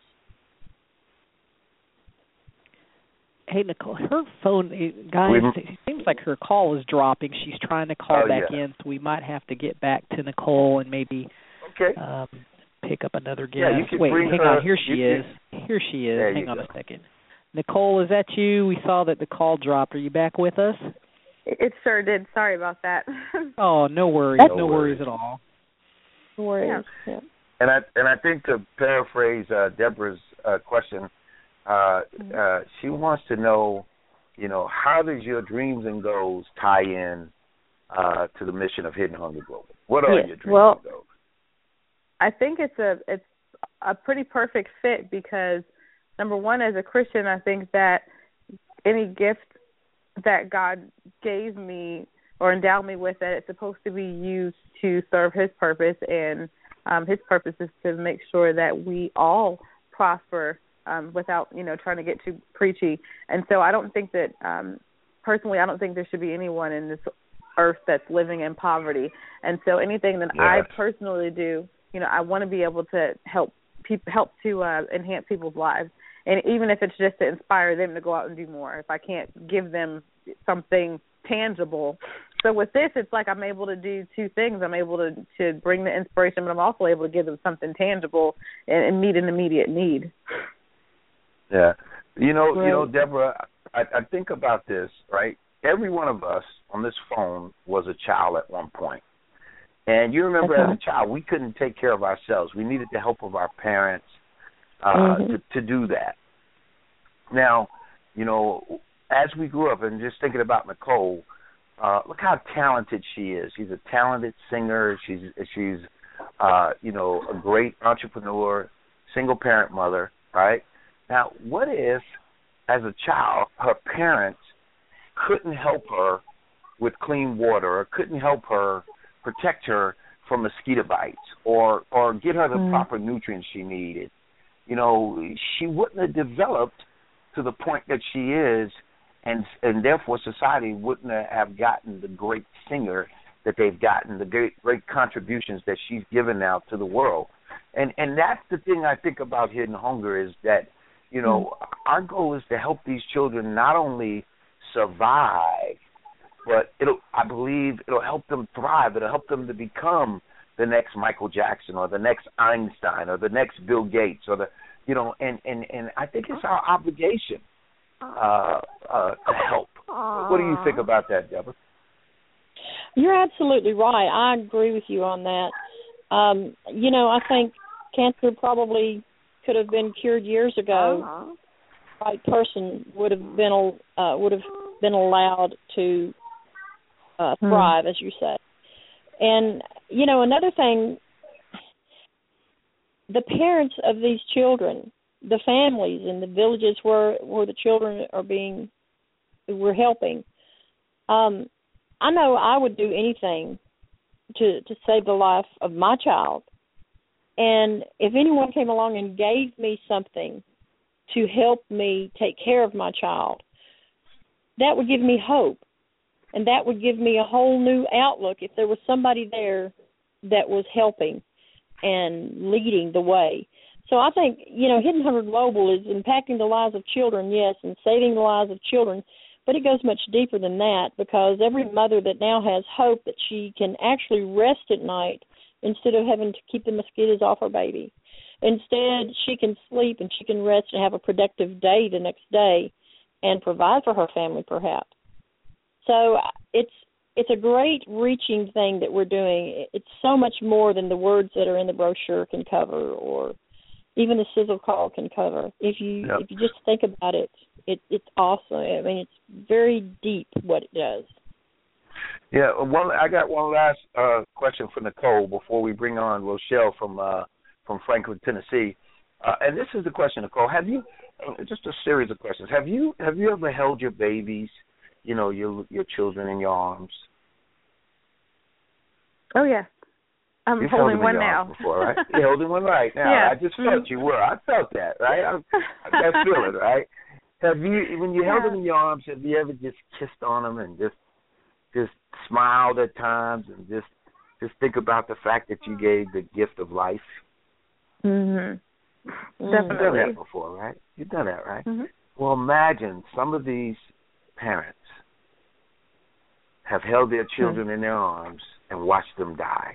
Hey, Nicole, her phone, guys, it seems like her call is dropping. She's trying to call oh, back yeah. in, so we might have to get back to Nicole and maybe okay. um, pick up another guest. Yeah, you can Wait, bring hang her, on. Here she you is. can, Here she is. Hang on go. a second. Nicole, is that you? We saw that the call dropped. Are you back with us? It sure did. Sorry about that. Oh, no worries. That's no worries. worries at all. No worries. Yeah. Yeah. And I and I think to paraphrase uh, Deborah's uh, question, uh, uh, she wants to know, you know, how does your dreams and goals tie in uh, to the mission of Hidden Hunger Global? What are yes. your dreams well, and goals? I think it's a it's a pretty perfect fit because number one, as a Christian, I think that any gift that God gave me or endowed me with, that it's supposed to be used to serve His purpose, and um, His purpose is to make sure that we all prosper um, without, you know, trying to get too preachy. And so I don't think that, um, personally, I don't think there should be anyone in this earth that's living in poverty. And so anything that yes. I personally do, you know, I want to be able to help people, help to uh, enhance people's lives. And even if it's just to inspire them to go out and do more, if I can't give them something tangible. So with this, it's like I'm able to do two things. I'm able to, to bring the inspiration, but I'm also able to give them something tangible and, and meet an immediate need. Yeah. You know, right. you know, Deborah, I, I think about this, right? Every one of us on this phone was a child at one point. And you remember okay. as a child, we couldn't take care of ourselves. We needed the help of our parents uh, mm-hmm. to, to do that. Now, you know, as we grew up, and just thinking about Nicole, uh, look how talented she is. She's a talented singer. She's, she's uh, you know, a great entrepreneur, single-parent mother, right? Now, what if, as a child, her parents couldn't help her with clean water or couldn't help her protect her from mosquito bites or, or get her the mm. proper nutrients she needed? You know, she wouldn't have developed to the point that she is, and and therefore society wouldn't have gotten the great singer that they've gotten, the great, great contributions that she's given now to the world. And and that's the thing I think about Hidden Hunger is that You know, mm. our goal is to help these children not only survive, but it'll, I believe it'll help them thrive. It'll help them to become the next Michael Jackson or the next Einstein or the next Bill Gates or the, you know, and, and, and I think it's our obligation uh, uh, to help. What do you think about that, Deborah? You're absolutely right. I agree with you on that. Um, you know, I think cancer probably could have been cured years ago. Uh-huh. The right person would have been uh, would have been allowed to uh, thrive, hmm. as you say. And you know, another thing, the parents of these children, the families in the villages where where the children are being, we're helping. Um, I know I would do anything to to save the life of my child. And if anyone came along and gave me something to help me take care of my child, that would give me hope. And that would give me a whole new outlook if there was somebody there that was helping and leading the way. So I think, you know, Hidden Hunger Global is impacting the lives of children, yes, and saving the lives of children, but it goes much deeper than that, because every mother that now has hope that she can actually rest at night instead of having to keep the mosquitoes off her baby. Instead, she can sleep and she can rest and have a productive day the next day and provide for her family, perhaps. So it's it's a great reaching thing that we're doing. It's so much more than the words that are in the brochure can cover, or even the sizzle call can cover. If you yep. if you just think about it, it it's awesome. I mean, it's very deep what it does. Yeah, one. I got one last uh, question for Nicole before we bring on Rochelle from uh, from Franklin, Tennessee. Uh, and this is the question, Nicole. Have you uh, just a series of questions? Have you have you ever held your babies, you know, your your children in your arms? Oh yeah, I'm You've holding one in your now. Arms before, right? You're holding one right now. Yeah. I just felt mm-hmm. you were. I felt that, right? I, I got that feeling, right? Have you, when you held yeah. them in your arms, have you ever just kissed on them and just just smiled at times and just just think about the fact that you gave the gift of life? Mhm. Definitely. You've done that before, right? You've done that, right? Mm-hmm. Well, imagine some of these parents have held their children mm-hmm. in their arms and watched them die.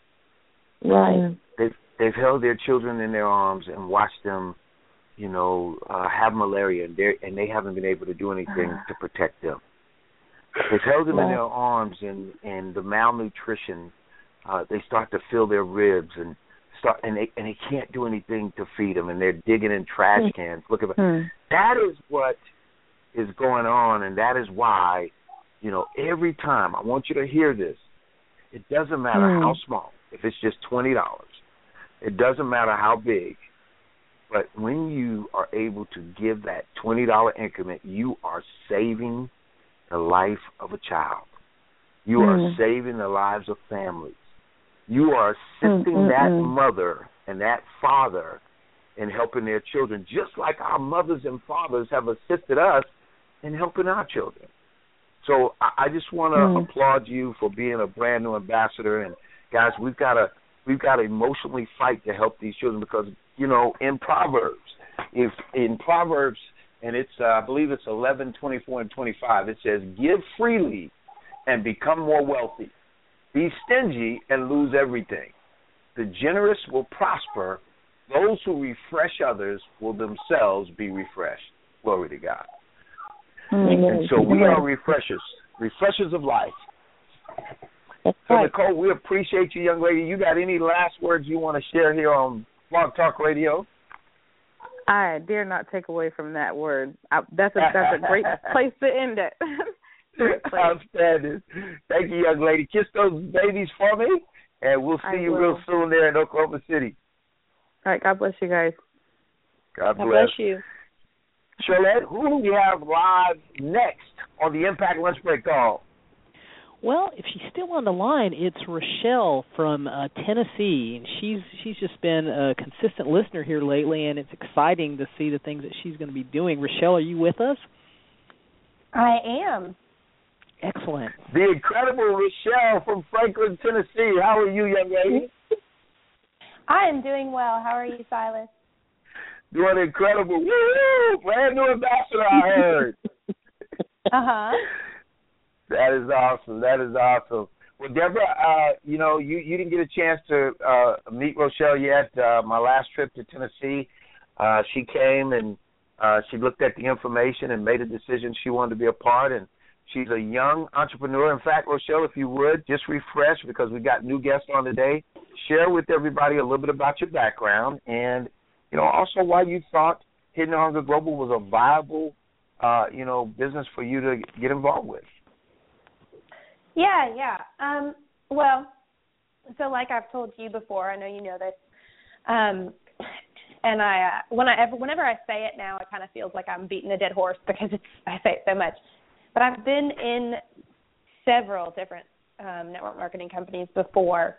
Right. They've they've held their children in their arms and watched them, you know, uh, have malaria, and they and they haven't been able to do anything uh. to protect them. They've held them right. in their arms, and and the malnutrition, uh, they start to fill their ribs and start, and they and they can't do anything to feed them, and they're digging in trash cans. Look at mm. that is what is going on, and that is why, you know, every time I want you to hear this. It doesn't matter mm. how small. If it's just twenty dollars, it doesn't matter how big. But when you are able to give that twenty dollar increment, you are saving the life of a child. You mm. are saving the lives of families. You are assisting mm, that mm, mother and that father in helping their children, just like our mothers and fathers have assisted us in helping our children. So I just want to mm. applaud you for being a brand new ambassador. And guys, we've got to we've got to emotionally fight to help these children, because, you know, in Proverbs, if in Proverbs, and it's uh, I believe it's eleven, twenty-four, and twenty-five, it says, "Give freely and become more wealthy. Be stingy and lose everything. The generous will prosper. Those who refresh others will themselves be refreshed." Glory to God. Mm-hmm. And so we are refreshers, refreshers of life. That's so, right. Nicole, we appreciate you, young lady. You got any last words you want to share here on Blog Talk Radio? I dare not take away from that word. I, that's a that's a great place to end it. Outstanding. Thank you, young lady. Kiss those babies for me, and we'll see I you will. real soon there in Oklahoma City. All right. God bless you guys. God, God bless. bless you. Charlotte, who do we have live next on the Impact Lunch Break Call? Well, if she's still on the line, it's Rochelle from uh, Tennessee, and she's she's just been a consistent listener here lately, and it's exciting to see the things that she's going to be doing. Rochelle, are you with us? I am. Excellent. The incredible Rochelle from Franklin, Tennessee. How are you, young lady? I am doing well. How are you, Silas? Doing incredible. Woo! Brand new ambassador, I heard. Uh-huh. That is awesome. That is awesome. Well, Deborah, uh, you know, you, you didn't get a chance to uh, meet Rochelle yet. Uh, my last trip to Tennessee, uh, she came and uh, she looked at the information and made a decision she wanted to be a part. And she's a young entrepreneur. In fact, Rochelle, if you would, just refresh because we got new guests on today. Share with everybody a little bit about your background and, you know, also why you thought Hidden Hunger Global was a viable, uh, you know, business for you to get involved with. Yeah, yeah. Um, well, so like I've told you before, I know you know this, um, and I, uh, when I ever, whenever I say it now, it kind of feels like I'm beating a dead horse because it's, I say it so much. But I've been in several different um, network marketing companies before,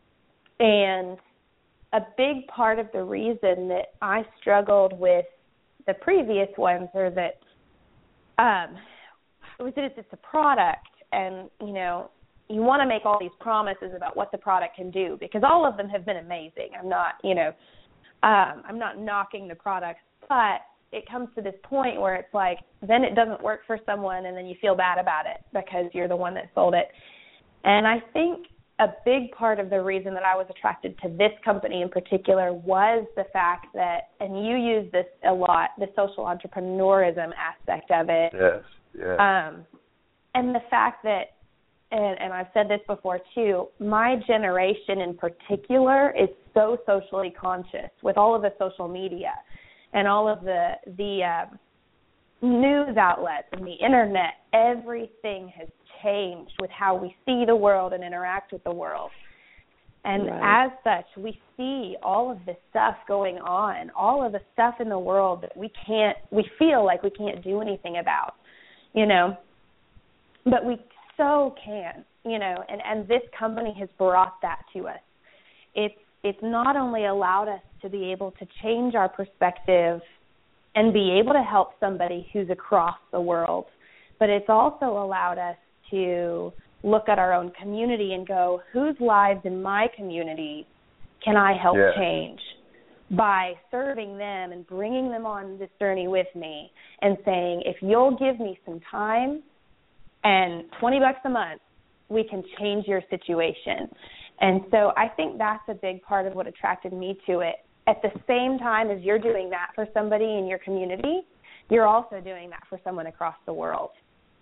and a big part of the reason that I struggled with the previous ones are that um, was that it's, it's a product. And, you know, you want to make all these promises about what the product can do because all of them have been amazing. I'm not, you know, um, I'm not knocking the products, but it comes to this point where it's like then it doesn't work for someone and then you feel bad about it because you're the one that sold it. And I think a big part of the reason that I was attracted to this company in particular was the fact that, and you use this a lot, the social entrepreneurism aspect of it. Yes, yes. Um, And the fact that, and, and I've said this before too, my generation in particular is so socially conscious with all of the social media and all of the the uh, news outlets and the internet. Everything has changed with how we see the world and interact with the world. And right. as such, we see all of this stuff going on, all of the stuff in the world that we can't, we feel like we can't do anything about, you know. But we so can, you know, and, and this company has brought that to us. It's it's not only allowed us to be able to change our perspective and be able to help somebody who's across the world, but it's also allowed us to look at our own community and go, whose lives in my community can I help yeah. change by serving them and bringing them on this journey with me and saying, if you'll give me some time, and twenty bucks a month, we can change your situation. And so I think that's a big part of what attracted me to it. At the same time as you're doing that for somebody in your community, you're also doing that for someone across the world.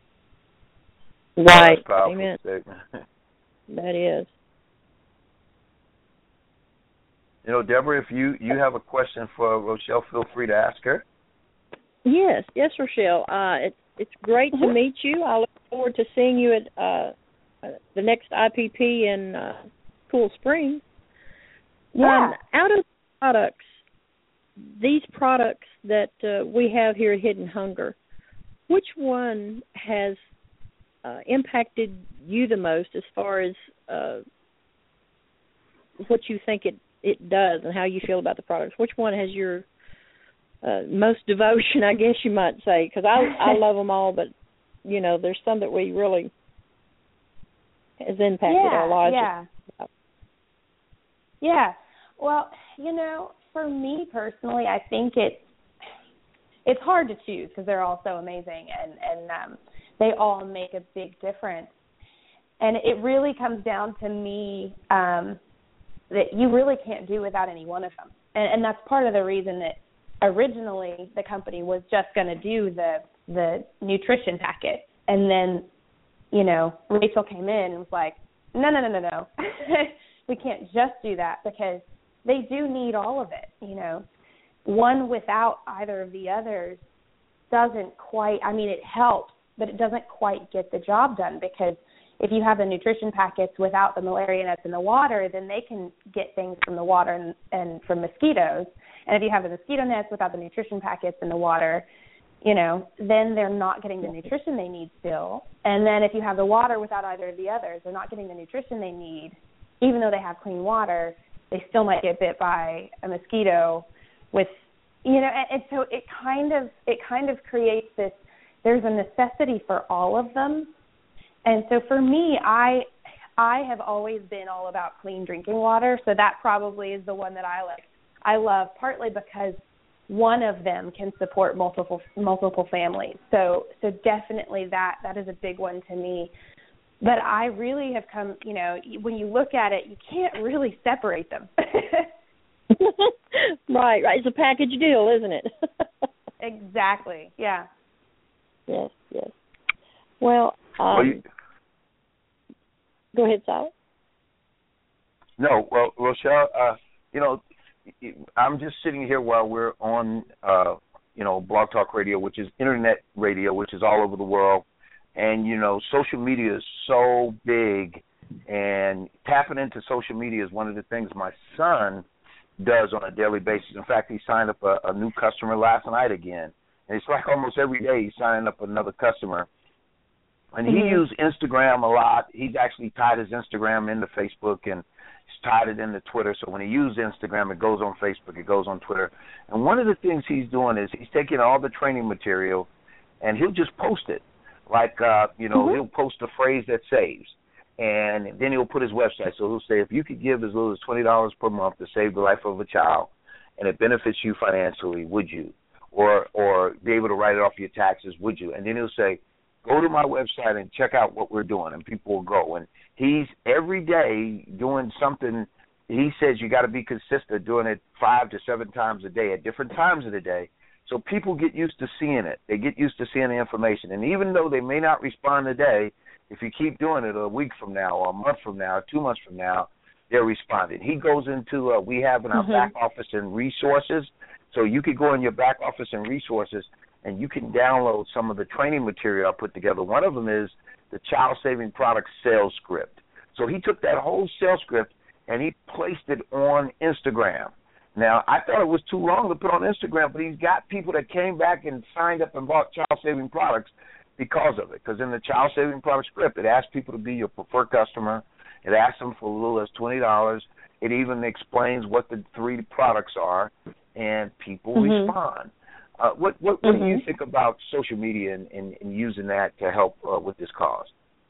Right. Amen. That is. You know, Deborah, if you, you have a question for Rochelle, feel free to ask her. Yes, yes, Rochelle. Uh, it's it's great to meet you. I look forward to seeing you at uh, the next I P P in uh, Cool Springs. Yeah. Um, out of products, these products that uh, we have here at Hidden Hunger, which one has uh, impacted you the most as far as uh, what you think it, it does and how you feel about the products? Which one has your uh, most devotion, I guess you might say? Because I, I love them all, but, you know, there's some that we really has impacted yeah, our lives. Yeah. Yeah. Well, you know, for me personally, I think it it's hard to choose because they're all so amazing and, and um, they all make a big difference. And it really comes down to me um, that you really can't do without any one of them. And, and that's part of the reason that originally the company was just going to do the the nutrition packet. And then, you know, Rachel came in and was like, no, no, no, no, no. We can't just do that because they do need all of it, you know. One without either of the others doesn't quite, I mean, it helps, but it doesn't quite get the job done because if you have the nutrition packets without the malaria nets in the water, then they can get things from the water and, and from mosquitoes. And if you have the mosquito nets without the nutrition packets in the water, you know, then they're not getting the nutrition they need still. And then if you have the water without either of the others, they're not getting the nutrition they need. Even though they have clean water, they still might get bit by a mosquito with, you know, and, and so it kind of it kind of creates this, there's a necessity for all of them. And so for me, I I have always been all about clean drinking water, so that probably is the one that I like. I love partly because one of them can support multiple multiple families. So so definitely that that is a big one to me. But I really have come, you know, when you look at it, you can't really separate them. Right, right. It's a package deal, isn't it? Exactly. Yeah. Yes, yes. Well, um, well you, go ahead, Sal. No, well, Rochelle, uh, you know, I'm just sitting here while we're on, uh, you know, Blog Talk Radio, which is internet radio, which is all over the world. And, you know, social media is so big, and tapping into social media is one of the things my son does on a daily basis. In fact, he signed up a, a new customer last night again. And it's like almost every day he's signing up another customer. And he Mm-hmm. uses Instagram a lot. He's actually tied his Instagram into Facebook, and he's tied it into Twitter. So when he uses Instagram, it goes on Facebook, it goes on Twitter. And one of the things he's doing is he's taking all the training material, and he'll just post it. Like, uh, you know, mm-hmm. he'll post a phrase that saves, and then he'll put his website. So he'll say, if you could give as little as twenty dollars per month to save the life of a child, and it benefits you financially, would you? Or or be able to write it off your taxes, would you? And then he'll say, go to my website and check out what we're doing, and people will go. And he's every day doing something. He says you got to be consistent, doing it five to seven times a day at different times of the day. So people get used to seeing it. They get used to seeing the information. And even though they may not respond today, if you keep doing it a week from now or a month from now or two months from now, they're responding. He goes into, uh, we have in our mm-hmm. back office and resources. So you could go in your back office and resources, and you can download some of the training material I put together. One of them is the Child Saving Products sales script. So he took that whole sales script and he placed it on Instagram. Now, I thought it was too long to put on Instagram, but he's got people that came back and signed up and bought Child Saving Products because of it. Because in the Child Saving Products script, it asks people to be your preferred customer. It asks them for as little as twenty dollars. It even explains what the three products are, and people mm-hmm. respond. Uh, what what, what mm-hmm. do you think about social media and, and, and using that to help uh, with this cause?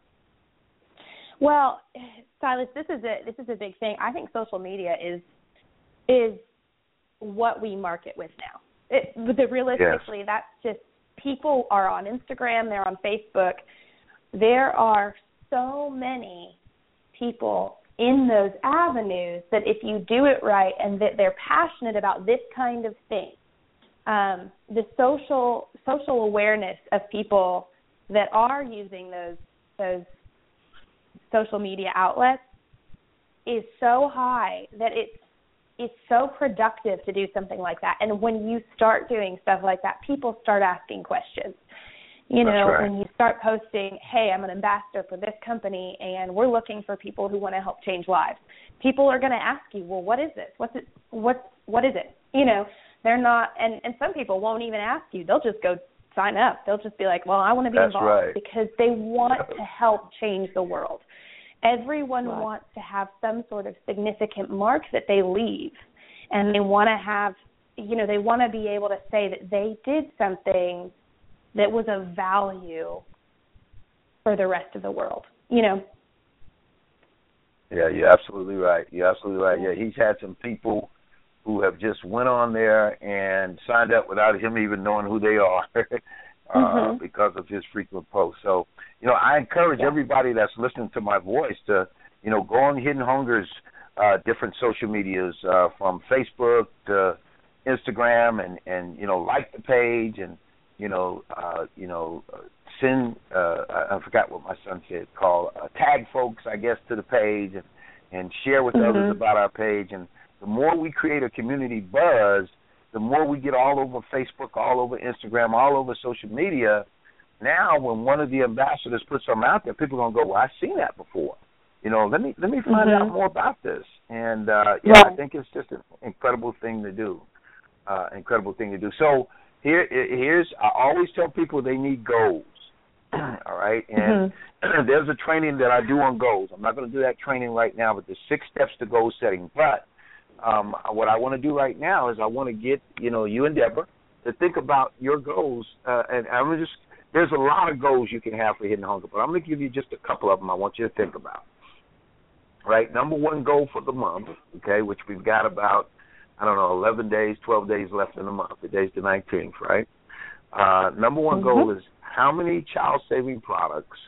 Well, Silas, this is a this is a big thing. I think social media is is what we market with now. It, but realistically, yes. that's just people are on Instagram, they're on Facebook. There are so many people in those avenues that if you do it right and that they're passionate about this kind of thing, um, the social social awareness of people that are using those those social media outlets is so high that it's it's so productive to do something like that. And when you start doing stuff like that, people start asking questions. You know, right. when you start posting, hey, I'm an ambassador for this company, and we're looking for people who want to help change lives. People are going to ask you, well, what is this? What's it? What what is it? You know, they're not, and, and some people won't even ask you. They'll just go sign up. They'll just be like, well, I want to be That's involved right. because they want to help change the world. Everyone right. wants to have some sort of significant mark that they leave, and they want to have, you know, they want to be able to say that they did something that was of value for the rest of the world, you know. Yeah, you're absolutely right. You're absolutely right. Yeah, he's had some people who have just went on there and signed up without him even knowing who they are uh, mm-hmm. because of his frequent posts. So, you know, I encourage yeah. everybody that's listening to my voice to, you know, go on Hidden Hunger's uh, different social medias uh, from Facebook to Instagram and, and, you know, like the page and, you know, uh, you know, send, uh, I forgot what my son said, call, uh, tag folks, I guess, to the page and, and share with mm-hmm. others about our page. And the more we create a community buzz, the more we get all over Facebook, all over Instagram, all over social media. Now, when one of the ambassadors puts something out there, people are going to go, well, I've seen that before. You know, let me let me find mm-hmm. out more about this. And, uh, yeah, right. I think it's just an incredible thing to do, uh, incredible thing to do. So, Here, here's, I always tell people they need goals, all right? And mm-hmm. there's a training that I do on goals. I'm not going to do that training right now, but there's six steps to goal setting. But um, what I want to do right now is I want to get, you know, you and Deborah to think about your goals. Uh, and I'm just, there's a lot of goals you can have for Hidden Hunger, but I'm going to give you just a couple of them I want you to think about. Right? Number one goal for the month, okay, which we've got about I don't know, eleven days, twelve days left in the month. Today's the nineteenth, right? Uh, number one mm-hmm. goal is how many child-saving products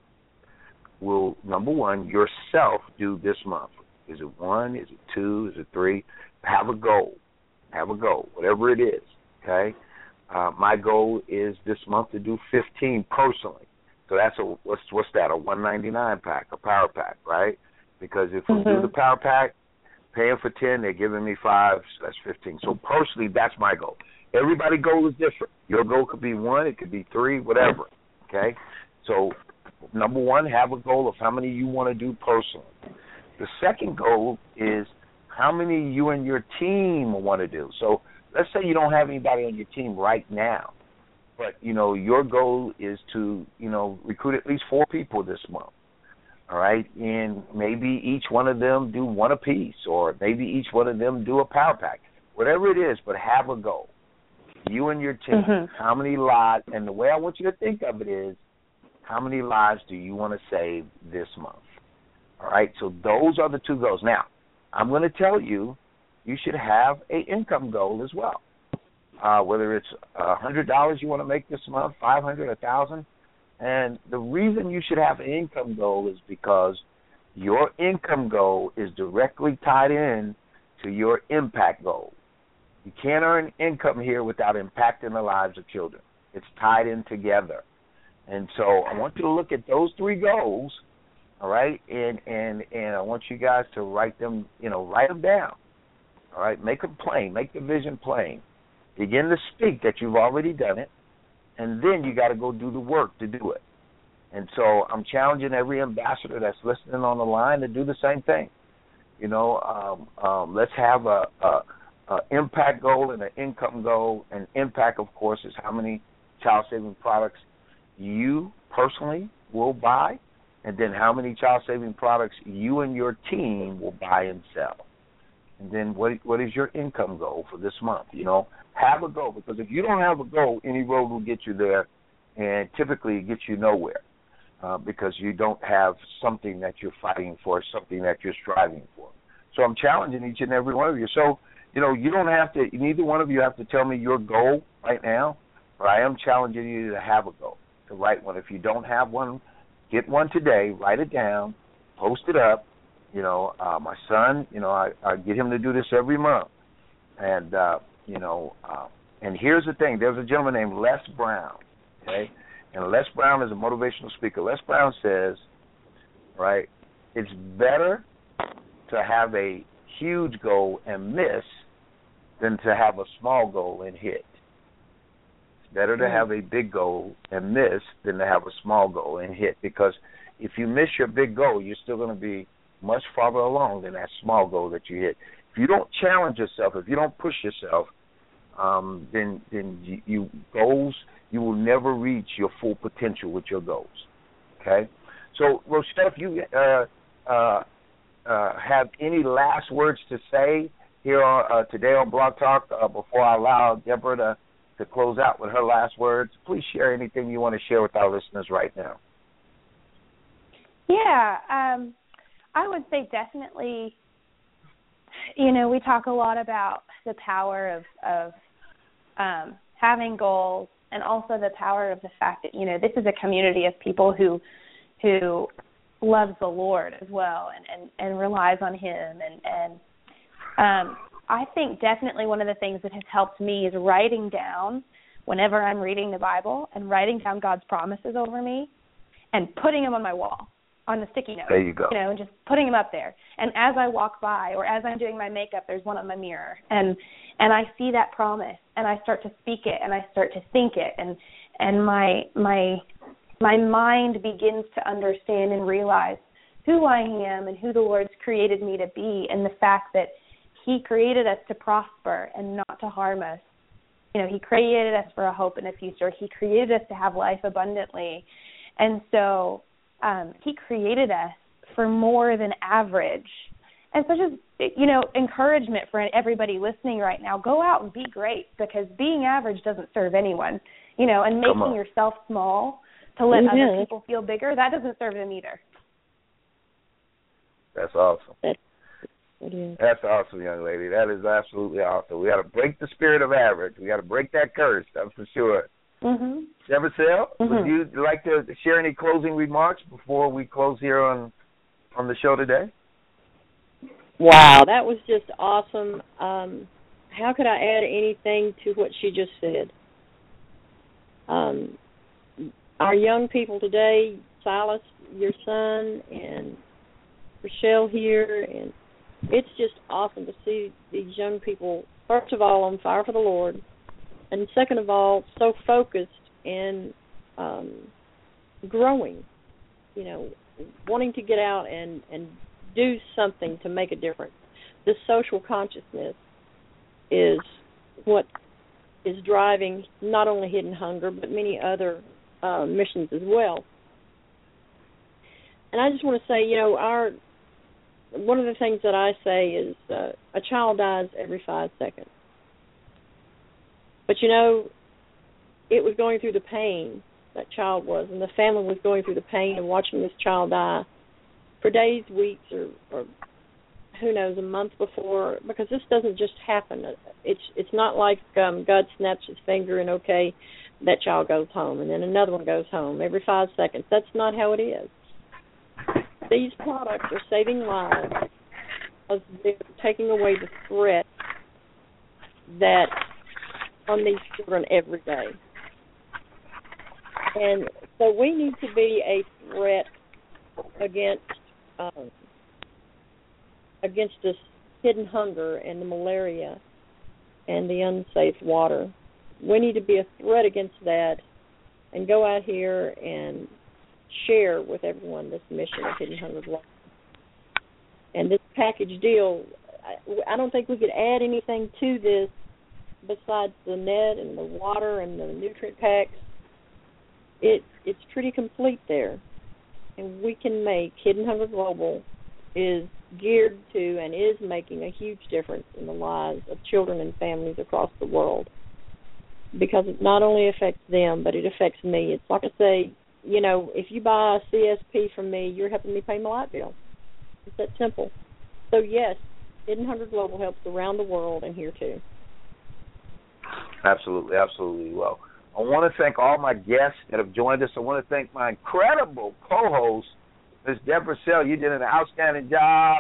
will, number one, yourself do this month? Is it one? Is it two? Is it three? Have a goal. Have a goal, whatever it is, okay? Uh, my goal is this month to do fifteen personally. So that's a, what's, what's that, a one ninety-nine pack, a power pack, right? Because if we mm-hmm. do the power pack, paying for ten, they're giving me five, so that's fifteen. So personally, that's my goal. Everybody's goal is different. Your goal could be one, it could be three, whatever, okay? So number one, have a goal of how many you want to do personally. The second goal is how many you and your team want to do. So let's say you don't have anybody on your team right now, but, you know, your goal is to, you know, recruit at least four people this month. All right, and maybe each one of them do one apiece, or maybe each one of them do a power pack, whatever it is, but have a goal. You and your team, mm-hmm. how many lives, and the way I want you to think of it is, how many lives do you want to save this month? All right, so those are the two goals. Now, I'm going to tell you, you should have an income goal as well, uh, whether it's one hundred dollars you want to make this month, five hundred dollars, one thousand dollars. And the reason you should have an income goal is because your income goal is directly tied in to your impact goal. You can't earn income here without impacting the lives of children. It's tied in together. And so I want you to look at those three goals, all right, and, and, and I want you guys to write them, you know, write them down, all right, make them plain, make the vision plain. Begin to speak that you've already done it. And then you got to go do the work to do it. And so I'm challenging every ambassador that's listening on the line to do the same thing. You know, um, um, let's have a, a, a impact goal and an income goal. And impact, of course, is how many child-saving products you personally will buy, and then how many child-saving products you and your team will buy and sell. And then what what is your income goal for this month? You know, have a goal, because if you don't have a goal, any road will get you there, and typically it gets you nowhere uh, because you don't have something that you're fighting for, something that you're striving for. So I'm challenging each and every one of you. So, you know, you don't have to, neither one of you have to tell me your goal right now, but I am challenging you to have a goal, to write one. If you don't have one, get one today, write it down, post it up. You know, uh, my son, you know, I, I get him to do this every month. And, uh, you know, uh, and here's the thing. There's a gentleman named Les Brown, okay? And Les Brown is a motivational speaker. Les Brown says, right, it's better to have a huge goal and miss than to have a small goal and hit. It's better to have a big goal and miss than to have a small goal and hit, because if you miss your big goal, you're still going to be much farther along than that small goal that you hit. If you don't challenge yourself, if you don't push yourself, um, then then you, you goals you will never reach your full potential with your goals. Okay, so Rochelle, if you uh, uh, uh, have any last words to say here on, uh, today on Blog Talk uh, before I allow Deborah to, to close out with her last words, please share anything you want to share with our listeners right now. Yeah. Um, I would say definitely, you know, we talk a lot about the power of, of um, having goals, and also the power of the fact that, you know, this is a community of people who who loves the Lord as well, and, and, and relies on him. And, and um, I think definitely one of the things that has helped me is writing down whenever I'm reading the Bible, and writing down God's promises over me and putting them on my wall, on the sticky note. There you go. You know, and just putting them up there. And as I walk by, or as I'm doing my makeup, there's one on my mirror. And and I see that promise, and I start to speak it, and I start to think it, and and my my my mind begins to understand and realize who I am and who the Lord's created me to be, and the fact that he created us to prosper and not to harm us. You know, he created us for a hope and a future. He created us to have life abundantly. And so Um, he created us for more than average. And so just, you know, encouragement for everybody listening right now, go out and be great, because being average doesn't serve anyone, you know, and making yourself small to let mm-hmm. other people feel bigger, that doesn't serve them either. That's awesome. It is. That's awesome, young lady. That is absolutely awesome. We got to break the spirit of average. We got to break that curse. That's for sure. Mhm. Deborah, Mhm. would you like to share any closing remarks before we close here on on the show today? Wow, that was just awesome. Um, how could I add anything to what she just said? Um, our young people today, Silas, your son, and Rochelle here, and it's just awesome to see these young people, first of all, on fire for the Lord, and second of all, so focused and um, growing, you know, wanting to get out and, and do something to make a difference. This social consciousness is what is driving not only Hidden Hunger, but many other uh, missions as well. And I just want to say, you know, our one of the things that I say is uh, a child dies every five seconds. But, you know, it was going through the pain, that child was, and the family was going through the pain of watching this child die for days, weeks, or, or who knows, a month before, because this doesn't just happen. It's it's not like um, God snaps his finger and, okay, that child goes home, and then another one goes home every five seconds. That's not how it is. These products are saving lives because they're taking away the threat that on these children every day. And so we need to be a threat against um, against this hidden hunger and the malaria and the unsafe water. We need to be a threat against that and go out here and share with everyone this mission of Hidden Hunger Global. And this package deal, I, I don't think we could add anything to this besides the net and the water and the nutrient packs. It it's pretty complete there. And we can make Hidden Hunger Global is geared to and is making a huge difference in the lives of children and families across the world. Because it not only affects them, but it affects me. It's like I say, you know, if you buy a C S P from me, you're helping me pay my light bill. It's that simple. So, yes, Hidden Hunger Global helps around the world and here too. Absolutely, absolutely. Well, I want to thank all my guests that have joined us. I want to thank my incredible co-host, Miz Deborah Sell. You did an outstanding job.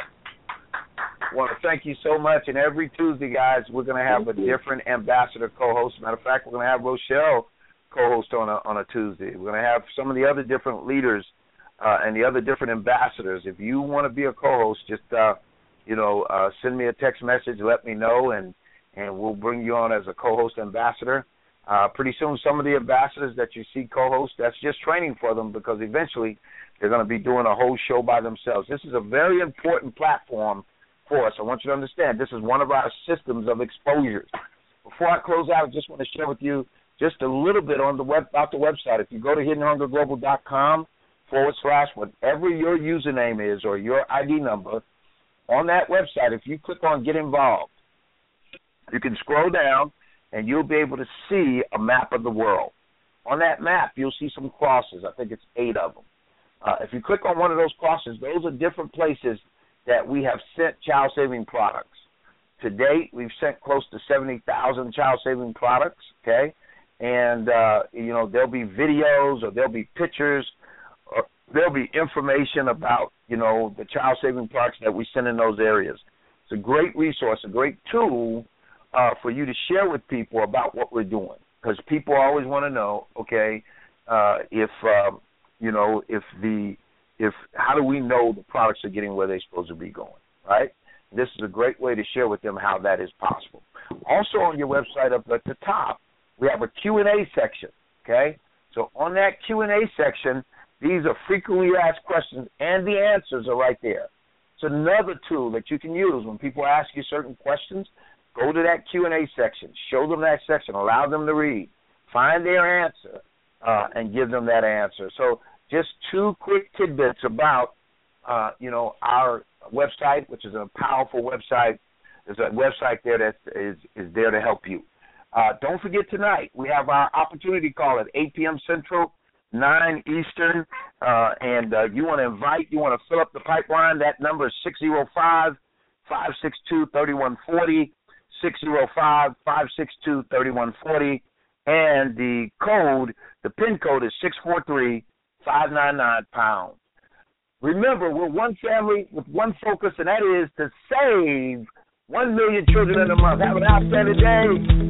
I want to thank you so much. And every Tuesday, guys, we're going to have a different ambassador co-host. Matter of fact, we're going to have Rochelle co-host on a on a Tuesday. We're going to have some of the other different leaders uh, and the other different ambassadors. If you want to be a co-host, just uh, you know, uh, send me a text message, let me know, and and we'll bring you on as a co-host ambassador. Uh, pretty soon, some of the ambassadors that you see co-host, that's just training for them, because eventually they're going to be doing a whole show by themselves. This is a very important platform for us. I want you to understand this is one of our systems of exposure. Before I close out, I just want to share with you just a little bit on the web about the website. If you go to hidden hunger global dot com forward slash whatever your username is or your I D number, on that website, if you click on Get Involved, you can scroll down and you'll be able to see a map of the world. On that map, you'll see some crosses. I think it's eight of them. Uh, if you click on one of those crosses, those are different places that we have sent child-saving products. To date, we've sent close to seventy thousand child-saving products, okay? And, uh, you know, there'll be videos or there'll be pictures or there'll be information about, you know, the child-saving products that we send in those areas. It's a great resource, a great tool uh, for you to share with people about what we're doing, because people always want to know, okay, uh, if, uh, you know, if the, if how do we know the products are getting where they're supposed to be going, right? This is a great way to share with them how that is possible. Also on your website up at the top, we have a Q and A section, okay? So on that Q and A section, these are frequently asked questions, and the answers are right there. It's another tool that you can use when people ask you certain questions. Go to that Q and A section, show them that section, allow them to read, find their answer, uh, and give them that answer. So just two quick tidbits about, uh, you know, our website, which is a powerful website. There's a website there that is, is there to help you. Uh, don't forget tonight, we have our opportunity call at eight p.m. Central, nine Eastern, uh, and uh, you want to invite, you want to fill up the pipeline. That number is six oh five, five six two, three one four zero, six oh five, five six two, three one four zero. And the code, the PIN code is six four three, five nine nine, pound. Remember, we're one family with one focus, and that is to save one million children in a month. Have an outstanding day.